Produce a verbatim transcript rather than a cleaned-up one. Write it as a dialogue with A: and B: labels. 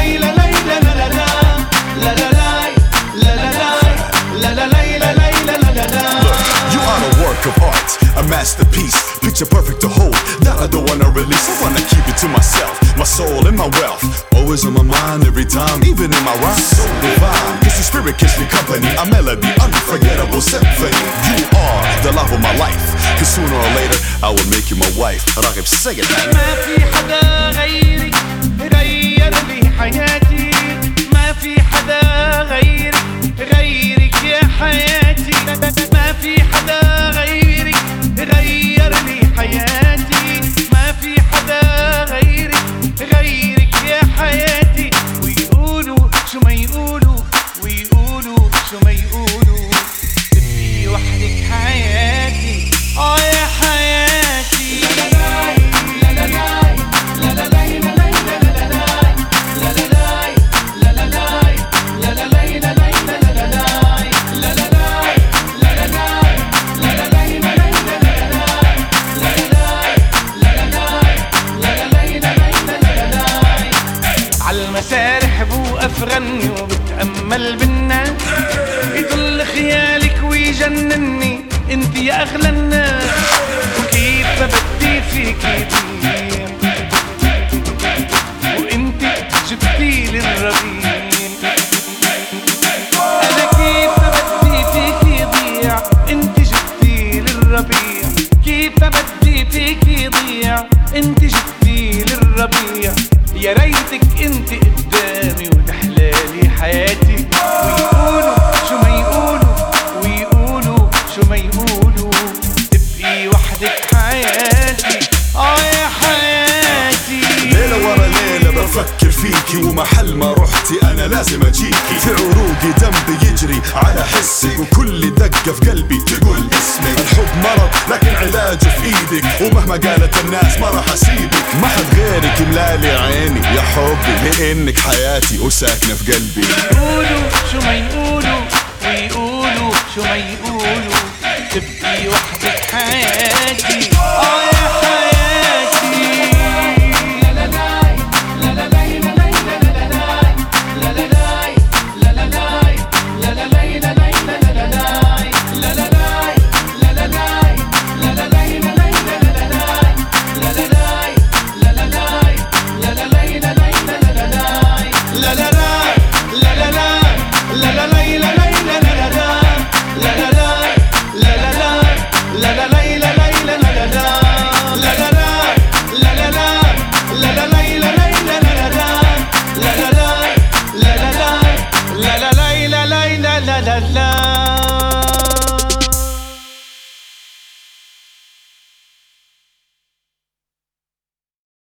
A: Of art, a masterpiece, picture perfect to hold, that I don't wanna release. I wanna keep it to myself, my soul and my wealth, always on my mind every time, even in my rhymes. So divine, cause the spirit keeps me company, a melody, unforgettable symphony. You are the love of my life, cause sooner or later I will make you my wife. راغب say it.
B: ما في حدا غيرك غير لي حياتي، ما في حدا غيرك غيرك يا حياتي، ما في حدا غيرك غير لي حياتي، ما في حدا غيرك غيرك يا حياتي. ويقولوا شو ما يقولوا، ويقولوا شو ما يقولوا، تبقي وحدك حياتي، اه يا حياتي. لا لا لا لا لا لا لا عالمسارح بوقف غني وبتأمل بالناس، يضل خيالك ويجنني انت يا اغلى الناس. وكيف بدي فيكي ضيع وانت جبتيلي الربيع، انا كيف بدي فيكي ضيع انت جبتيلي الربيع، كيف بدي فيكي ضيع انت جبتيلي الربيع. يا ريتك انت قدامي وتحلالي حياتي، ويقولوا شو ما يقولوا، ويقولوا شو ما يقولوا، تبقي وحدك حياتي، اه يا حياتي.
A: ليلة ورا ليلة بفكر فيكي، ومحل ما رحتي انا لازم اجيكي. في عروقي دم بيجري على حسك، وكل دقة في قلبي تقول اسمك. الحب مرض لكن علاجه في ايدك، ومهما قالت الناس ما راح اسيبك. ما حد غيرك ملالي عيني يا حبي، لانك حياتي وساكنة في قلبي.
B: يقولوا شو ما يقولوا، ويقولوا شو ما يقولوا، تبقي وحدك حياتي.